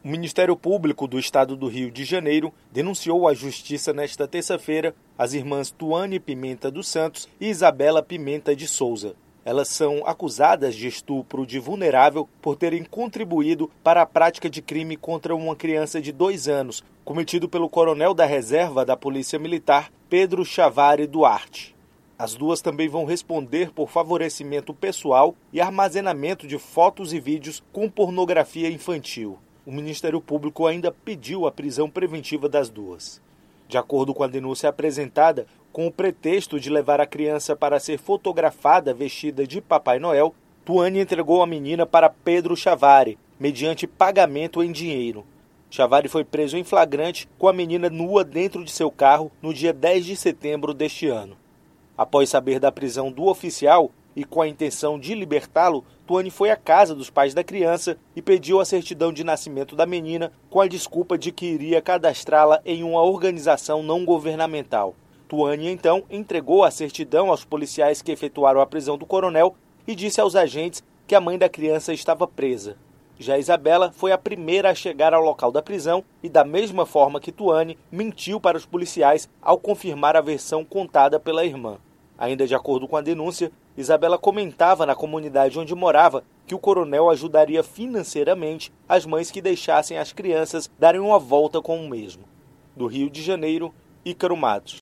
O Ministério Público do Estado do Rio de Janeiro denunciou à Justiça nesta terça-feira as irmãs Tuane Pimenta dos Santos e Isabela Pimenta de Souza. Elas são acusadas de estupro de vulnerável por terem contribuído para a prática de crime contra uma criança de 2 anos, cometido pelo coronel da reserva da Polícia Militar, Pedro Chavari Duarte. As duas também vão responder por favorecimento pessoal e armazenamento de fotos e vídeos com pornografia infantil. O Ministério Público ainda pediu a prisão preventiva das duas. De acordo com a denúncia apresentada, com o pretexto de levar a criança para ser fotografada vestida de Papai Noel, Tuane entregou a menina para Pedro Chavari, mediante pagamento em dinheiro. Chavari foi preso em flagrante com a menina nua dentro de seu carro no dia 10 de setembro deste ano. Após saber da prisão do oficial e com a intenção de libertá-lo, Tuane foi à casa dos pais da criança e pediu a certidão de nascimento da menina com a desculpa de que iria cadastrá-la em uma organização não governamental. Tuane, então, entregou a certidão aos policiais que efetuaram a prisão do coronel e disse aos agentes que a mãe da criança estava presa. Já Isabela foi a primeira a chegar ao local da prisão e, da mesma forma que Tuane, mentiu para os policiais ao confirmar a versão contada pela irmã. Ainda de acordo com a denúncia, Isabela comentava na comunidade onde morava que o coronel ajudaria financeiramente as mães que deixassem as crianças darem uma volta com o mesmo. Do Rio de Janeiro, Ícaro Matos.